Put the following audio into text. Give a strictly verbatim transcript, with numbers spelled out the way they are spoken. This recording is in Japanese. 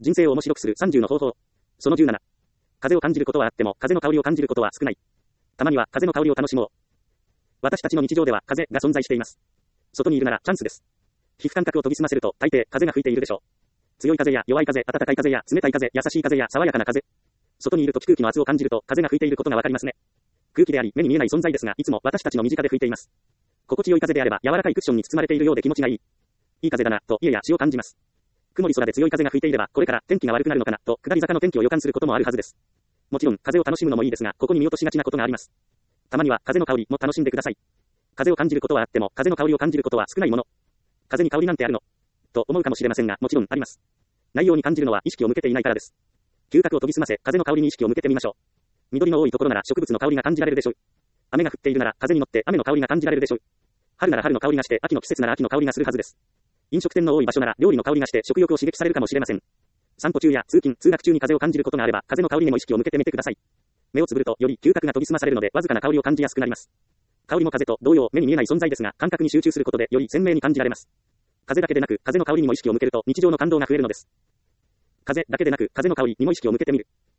人生を面白くするさんじゅうの方法。そのじゅうなな。風を感じることはあっても、風の香りを感じることは少ない。たまには風の香りを楽しもう。私たちの日常では風が存在しています。外にいるならチャンスです。皮膚感覚を研ぎ澄ませると大抵風が吹いているでしょう。強い風や弱い風、暖かい風や冷たい風、優しい風や爽やかな風。外にいると空気の圧を感じると風が吹いていることがわかりますね。空気であり目に見えない存在ですが、いつも私たちの身近で吹いています。心地よい風であれば柔らかいクッションに包まれているようで気持ちがいい。いい風だな、と家や死を感じます。曇り空で強い風が吹いていれば、これから天気が悪くなるのかな、と下り坂の天気を予感することもあるはずです。もちろん、風を楽しむのもいいですが、ここに見落としがちなことがあります。たまには風の香りも楽しんでください。風を感じることはあっても、風の香りを感じることは少ないもの。風に香りなんてあるのと思うかもしれませんが、もちろんあります。内容に感じるのは意識を向けていないからです。嗅覚を研ぎ澄ませ、風の香りに意識を向けてみましょう。緑の多いところなら植物の香りが感じられるでしょう。雨が降っているなら風に乗って雨の香りが感じられるでしょう。春なら春の香りがして、秋の季節なら秋の香りがするはずです。飲食店の多い場所なら料理の香りがして食欲を刺激されるかもしれません。散歩中や通勤、通学中に風を感じることがあれば、風の香りにも意識を向けてみてください。目をつぶるとより嗅覚が研ぎ澄まされるので、わずかな香りを感じやすくなります。香りも風と同様、目に見えない存在ですが、感覚に集中することでより鮮明に感じられます。風だけでなく、風の香りにも意識を向けると日常の感動が増えるのです。風だけでなく、風の香りにも意識を向けてみる。